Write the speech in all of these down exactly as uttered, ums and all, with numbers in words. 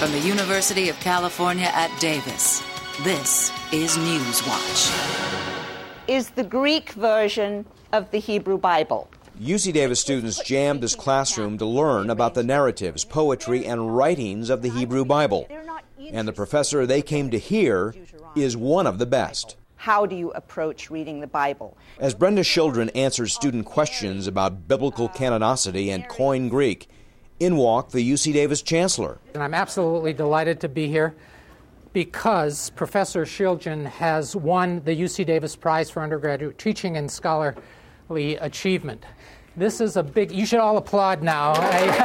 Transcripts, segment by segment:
From the University of California at Davis, this is Newswatch. Is the Greek version of the Hebrew Bible. U C Davis students jammed this classroom to learn about the narratives, poetry, and writings of the Hebrew Bible. And the professor they came to hear is one of the best. How do you approach reading the Bible? As Brenda Schildren answers student questions about biblical canonicity and Koine Greek, in walked the U C Davis chancellor. And I'm absolutely delighted to be here because Professor Schildren has won the U C Davis Prize for Undergraduate Teaching and Scholarly Achievement. This is a big, you should all applaud now.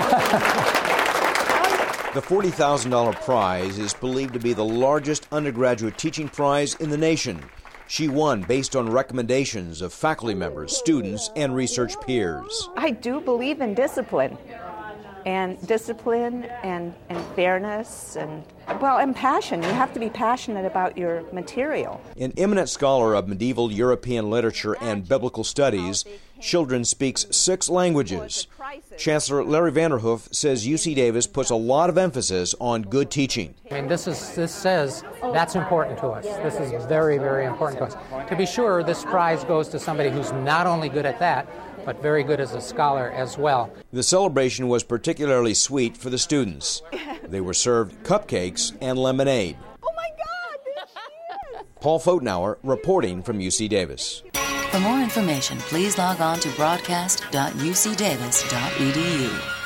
The forty thousand dollars prize is believed to be the largest undergraduate teaching prize in the nation. She won based on recommendations of faculty members, students, and research peers. I do believe in discipline. And discipline and, and fairness and, well, and passion. You have to be passionate about your material. An eminent scholar of medieval European literature and biblical studies, Schildren speaks six languages. Chancellor Larry Vanderhoof says U C Davis puts a lot of emphasis on good teaching. I mean, this is this says that's important to us. This is very, very important to us. To be sure, this prize goes to somebody who's not only good at that, but very good as a scholar as well. The celebration was particularly sweet for the students. They were served cupcakes and lemonade. Oh my God, there she is! Paul Fotenauer reporting from U C Davis. For more information, please log on to broadcast dot u c davis dot e d u.